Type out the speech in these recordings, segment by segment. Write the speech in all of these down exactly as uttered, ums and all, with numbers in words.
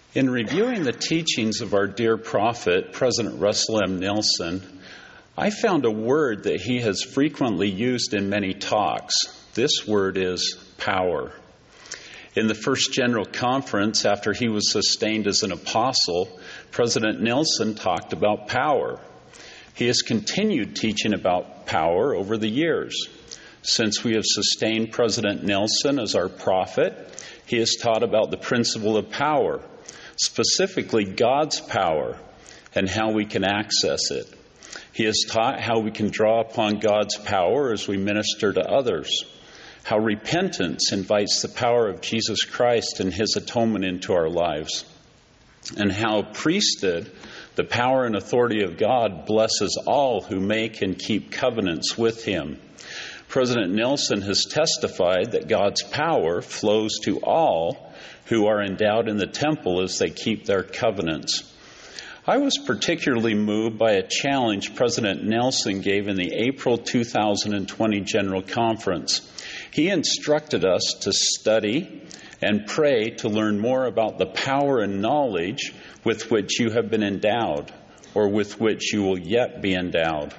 In reviewing the teachings of our dear prophet, President Russell M. Nelson, I found a word that he has frequently used in many talks. This word is power. In the first General Conference, after he was sustained as an apostle, President Nelson talked about power. He has continued teaching about power over the years. Since we have sustained President Nelson as our prophet, he has taught about the principle of power, specifically God's power, and how we can access it. He has taught how we can draw upon God's power as we minister to others, how repentance invites the power of Jesus Christ and his atonement into our lives, and how priesthood, the power and authority of God, blesses all who make and keep covenants with him. President Nelson has testified that God's power flows to all who are endowed in the temple as they keep their covenants. I was particularly moved by a challenge President Nelson gave in the April two thousand twenty General Conference. He instructed us to study and pray to learn more about the power and knowledge with which you have been endowed, or with which you will yet be endowed.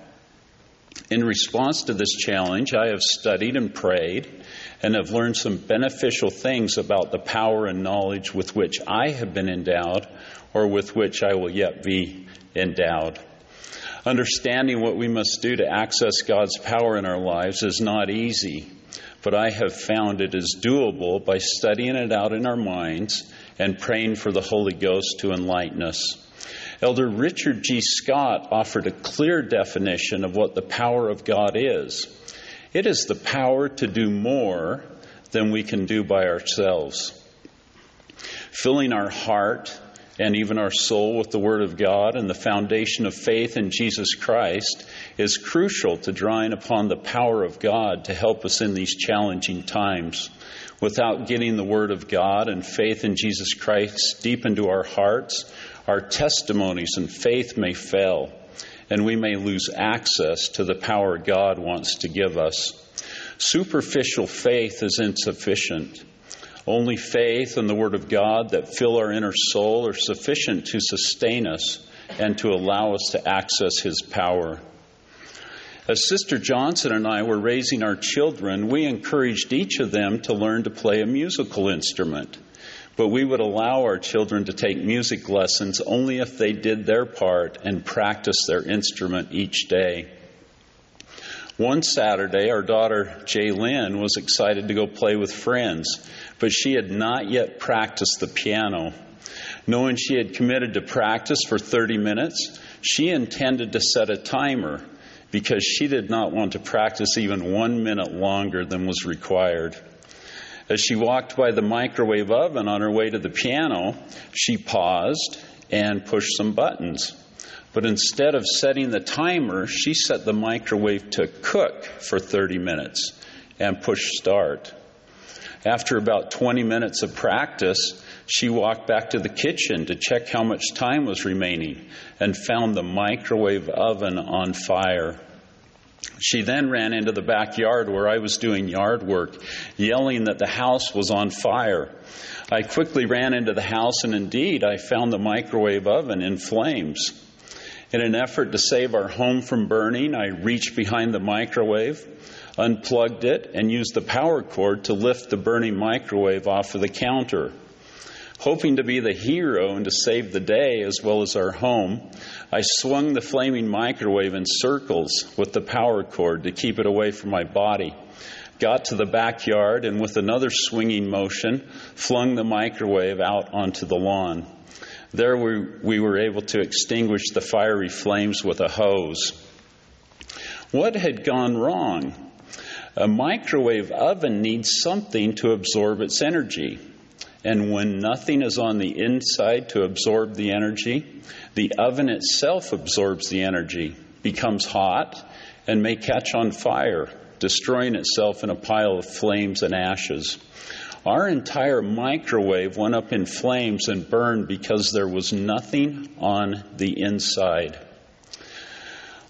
In response to this challenge, I have studied and prayed and have learned some beneficial things about the power and knowledge with which I have been endowed, or with which I will yet be endowed. Understanding what we must do to access God's power in our lives is not easy, but I have found it is doable by studying it out in our minds and praying for the Holy Ghost to enlighten us. Elder Richard G. Scott offered a clear definition of what the power of God is. It is the power to do more than we can do by ourselves. Filling our heart and even our soul with the Word of God and the foundation of faith in Jesus Christ is crucial to drawing upon the power of God to help us in these challenging times. Without getting the Word of God and faith in Jesus Christ deep into our hearts, our testimonies and faith may fail, and we may lose access to the power God wants to give us. Superficial faith is insufficient. Only faith and the Word of God that fill our inner soul are sufficient to sustain us and to allow us to access His power. As Sister Johnson and I were raising our children, we encouraged each of them to learn to play a musical instrument. But we would allow our children to take music lessons only if they did their part and practiced their instrument each day. One Saturday, our daughter, Jaylyn, was excited to go play with friends, but she had not yet practiced the piano. Knowing she had committed to practice for thirty minutes, she intended to set a timer because she did not want to practice even one minute longer than was required. As she walked by the microwave oven on her way to the piano, she paused and pushed some buttons. But instead of setting the timer, she set the microwave to cook for thirty minutes and pushed start. After about twenty minutes of practice, she walked back to the kitchen to check how much time was remaining and found the microwave oven on fire. She then ran into the backyard where I was doing yard work, yelling that the house was on fire. I quickly ran into the house, and indeed, I found the microwave oven in flames. In an effort to save our home from burning, I reached behind the microwave, unplugged it, and used the power cord to lift the burning microwave off of the counter. Hoping to be the hero and to save the day as well as our home, I swung the flaming microwave in circles with the power cord to keep it away from my body. Got to the backyard and with another swinging motion, flung the microwave out onto the lawn. There we, we were able to extinguish the fiery flames with a hose. What had gone wrong? A microwave oven needs something to absorb its energy. And when nothing is on the inside to absorb the energy, the oven itself absorbs the energy, becomes hot, and may catch on fire, destroying itself in a pile of flames and ashes. Our entire microwave went up in flames and burned because there was nothing on the inside.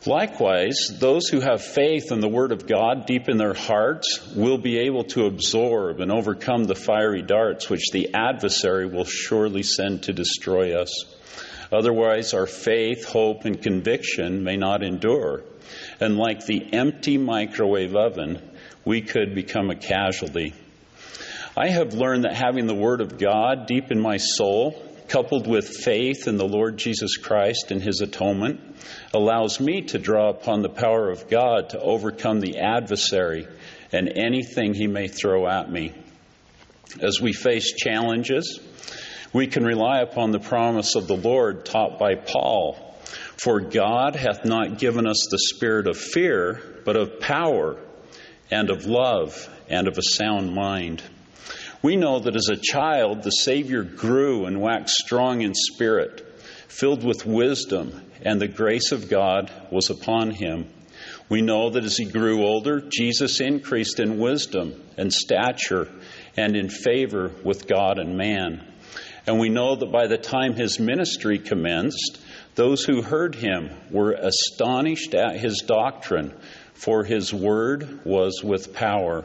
Likewise, those who have faith in the Word of God deep in their hearts will be able to absorb and overcome the fiery darts which the adversary will surely send to destroy us. Otherwise, our faith, hope, and conviction may not endure. And like the empty microwave oven, we could become a casualty. I have learned that having the Word of God deep in my soul, coupled with faith in the Lord Jesus Christ and His atonement, allows me to draw upon the power of God to overcome the adversary and anything he may throw at me. As we face challenges, we can rely upon the promise of the Lord taught by Paul. For God hath not given us the spirit of fear, but of power and of love and of a sound mind. We know that as a child, the Savior grew and waxed strong in spirit, filled with wisdom, and the grace of God was upon him. We know that as he grew older, Jesus increased in wisdom and stature and in favor with God and man. And we know that by the time his ministry commenced, those who heard him were astonished at his doctrine, for his word was with power.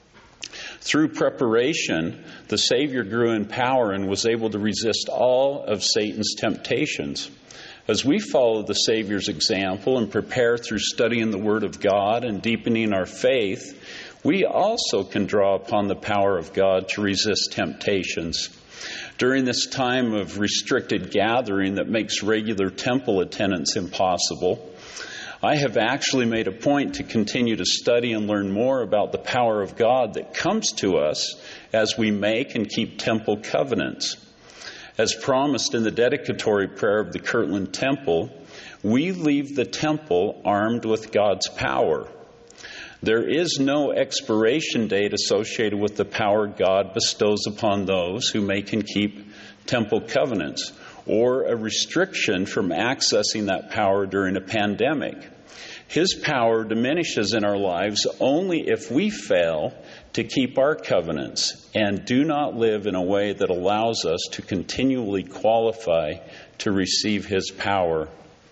Through preparation, the Savior grew in power and was able to resist all of Satan's temptations. As we follow the Savior's example and prepare through studying the Word of God and deepening our faith, we also can draw upon the power of God to resist temptations. During this time of restricted gathering that makes regular temple attendance impossible, I have actually made a point to continue to study and learn more about the power of God that comes to us as we make and keep temple covenants. As promised in the dedicatory prayer of the Kirtland Temple, we leave the temple armed with God's power. There is no expiration date associated with the power God bestows upon those who make and keep temple covenants, or a restriction from accessing that power during a pandemic. His power diminishes in our lives only if we fail to keep our covenants and do not live in a way that allows us to continually qualify to receive His power.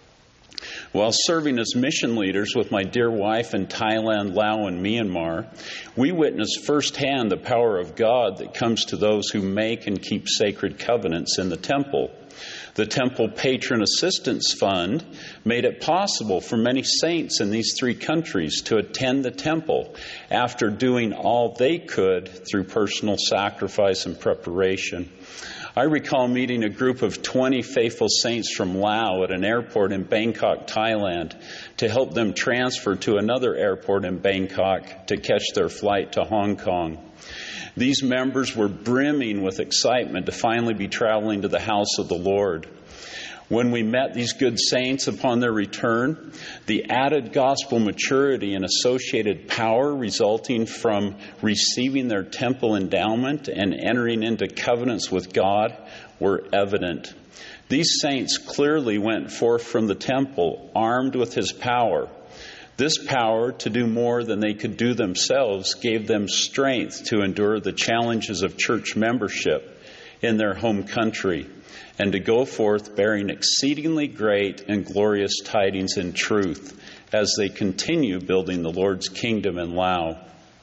While serving as mission leaders with my dear wife in Thailand, Laos, and Myanmar, we witnessed firsthand the power of God that comes to those who make and keep sacred covenants in the temple. The Temple Patron Assistance Fund made it possible for many saints in these three countries to attend the temple after doing all they could through personal sacrifice and preparation. I recall meeting a group of twenty faithful saints from Laos at an airport in Bangkok, Thailand, to help them transfer to another airport in Bangkok to catch their flight to Hong Kong. These members were brimming with excitement to finally be traveling to the house of the Lord. When we met these good saints upon their return, the added gospel maturity and associated power resulting from receiving their temple endowment and entering into covenants with God were evident. These saints clearly went forth from the temple armed with His power. This power to do more than they could do themselves gave them strength to endure the challenges of church membership in their home country and to go forth bearing exceedingly great and glorious tidings in truth as they continue building the Lord's kingdom in Laos.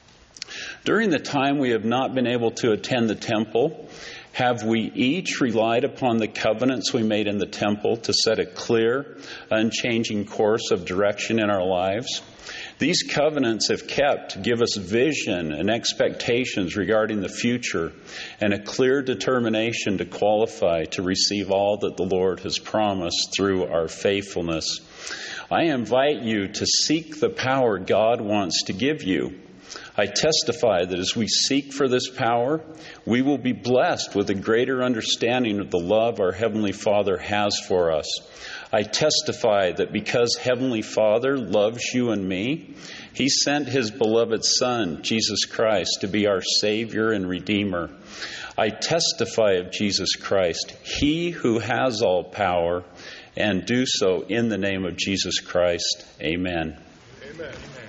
During the time we have not been able to attend the temple, have we each relied upon the covenants we made in the temple to set a clear, unchanging course of direction in our lives? These covenants, if kept, give us vision and expectations regarding the future and a clear determination to qualify to receive all that the Lord has promised through our faithfulness. I invite you to seek the power God wants to give you. I testify that as we seek for this power, we will be blessed with a greater understanding of the love our Heavenly Father has for us. I testify that because Heavenly Father loves you and me, He sent His beloved Son, Jesus Christ, to be our Savior and Redeemer. I testify of Jesus Christ, He who has all power, and do so in the name of Jesus Christ. Amen. Amen.